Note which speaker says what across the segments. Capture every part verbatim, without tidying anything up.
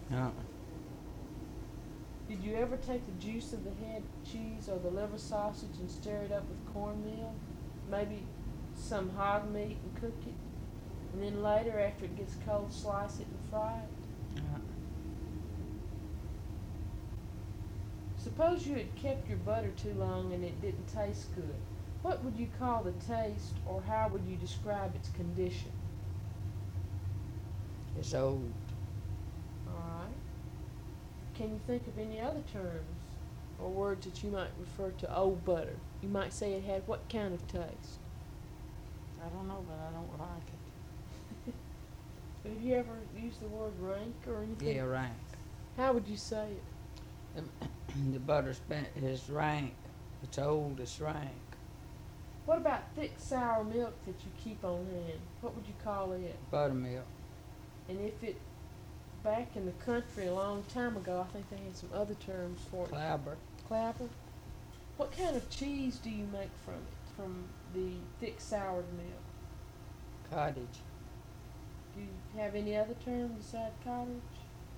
Speaker 1: Uh-uh.
Speaker 2: Did you ever take the juice of the head cheese or the liver sausage and stir it up with cornmeal? Maybe some hog meat and cook it? And then later, after it gets cold, slice it and fry it?
Speaker 1: Uh-uh.
Speaker 2: Suppose you had kept your butter too long and it didn't taste good. What would you call the taste, or how would you describe its condition?
Speaker 1: It's old.
Speaker 2: Alright. Can you think of any other terms or words that you might refer to old butter? You might say it had what kind of taste?
Speaker 1: I don't know, but I don't like it.
Speaker 2: Have you ever used the word rank or anything?
Speaker 1: Yeah, rank.
Speaker 2: How would you say it?
Speaker 1: The, the butter's been, is rank. It's old, it's rank.
Speaker 2: What about thick sour milk that you keep on hand? What would you call it?
Speaker 1: Buttermilk.
Speaker 2: And if it, back in the country a long time ago, I think they had some other terms for it.
Speaker 1: Clabber.
Speaker 2: Clabber. What kind of cheese do you make from it? From the thick soured milk?
Speaker 1: Cottage.
Speaker 2: Do you have any other term besides cottage?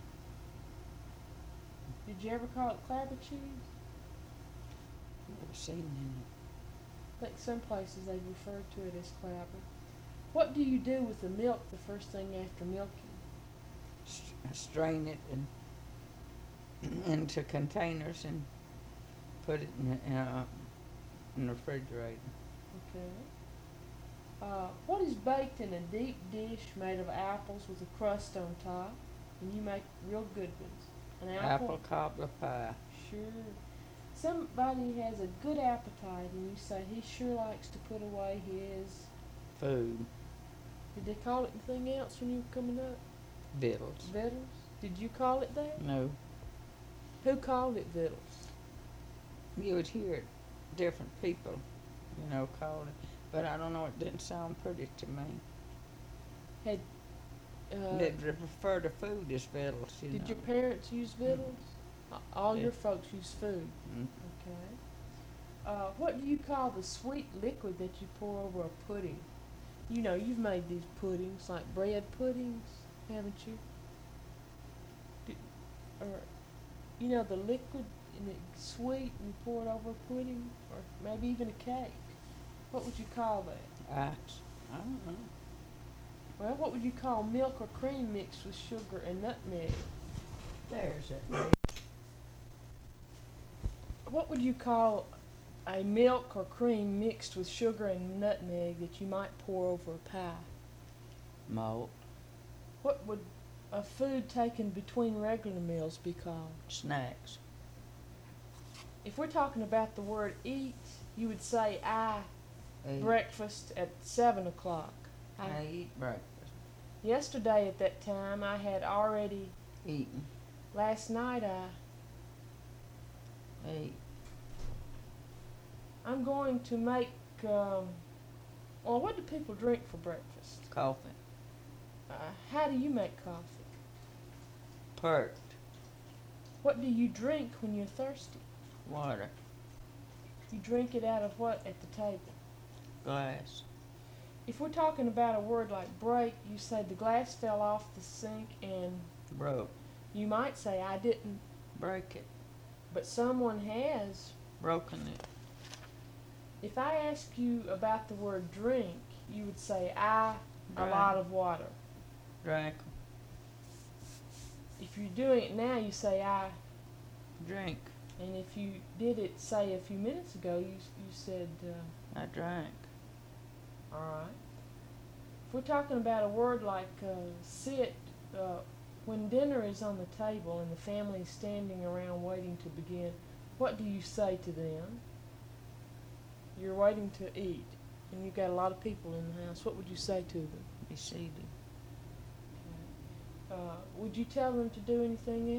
Speaker 2: Did you ever call it clabber cheese?
Speaker 1: Never seen any.
Speaker 2: I think some places they refer to it as clabber. What do you do with the milk the first thing after milking?
Speaker 1: St- strain it in, into containers and put it in the, uh, in the refrigerator.
Speaker 2: Okay. Uh, what is baked in a deep dish made of apples with a crust on top? And you make real good ones. An apple?
Speaker 1: Apple cobbler pie.
Speaker 2: Sure. Somebody has a good appetite and you say he sure likes to put away his...
Speaker 1: Food.
Speaker 2: Did they call it anything else when you were coming up?
Speaker 1: Vittles.
Speaker 2: Vittles? Did you call it that?
Speaker 1: No.
Speaker 2: Who called it vittles?
Speaker 1: You would hear it. Different people, you know, call it. But I don't know, it didn't sound pretty to me.
Speaker 2: Had uh,
Speaker 1: They'd refer to food as vittles, you
Speaker 2: did
Speaker 1: know.
Speaker 2: your parents use vittles? A- All
Speaker 1: Yeah.
Speaker 2: your folks use food.
Speaker 1: Mm.
Speaker 2: Okay. Uh, what do you call the sweet liquid that you pour over a pudding? You know, you've made these puddings, like bread puddings, haven't you? Do, or, you know, the liquid and it's sweet and you pour it over a pudding, or maybe even a cake. What would you call that?
Speaker 1: Ice. I don't know.
Speaker 2: Well, what would you call milk or cream mixed with sugar and nutmeg?
Speaker 1: There's it.
Speaker 2: What would you call a milk or cream mixed with sugar and nutmeg that you might pour over a pie?
Speaker 1: Malt.
Speaker 2: What would a food taken between regular meals be called?
Speaker 1: Snacks.
Speaker 2: If we're talking about the word eat, you would say I
Speaker 1: Eat.
Speaker 2: breakfast at seven o'clock.
Speaker 1: I eat breakfast.
Speaker 2: Yesterday at that time I had already,
Speaker 1: Eating.
Speaker 2: last night I,
Speaker 1: Eat.
Speaker 2: I'm going to make, um, well, what do people drink for breakfast?
Speaker 1: Coffee.
Speaker 2: Uh, how do you make coffee?
Speaker 1: Perked.
Speaker 2: What do you drink when you're thirsty?
Speaker 1: Water.
Speaker 2: You drink it out of what at the table?
Speaker 1: Glass.
Speaker 2: If we're talking about a word like break, you say the glass fell off the sink and
Speaker 1: Broke.
Speaker 2: you might say I didn't,
Speaker 1: Break it.
Speaker 2: but someone has.
Speaker 1: Broken it.
Speaker 2: If I ask you about the word drink, you would say I a
Speaker 1: Drank.
Speaker 2: lot of water.
Speaker 1: Drank.
Speaker 2: If you're doing it now, you say I,
Speaker 1: Drink.
Speaker 2: and if you did it, say, a few minutes ago, you you said, uh,
Speaker 1: I drank.
Speaker 2: all right. If we're talking about a word like uh, sit, uh, when dinner is on the table and the family is standing around waiting to begin, what do you say to them? You're waiting to eat, and you've got a lot of people in the house. What would you say to them?
Speaker 1: Be seated.
Speaker 2: Uh, would you tell them to do anything else?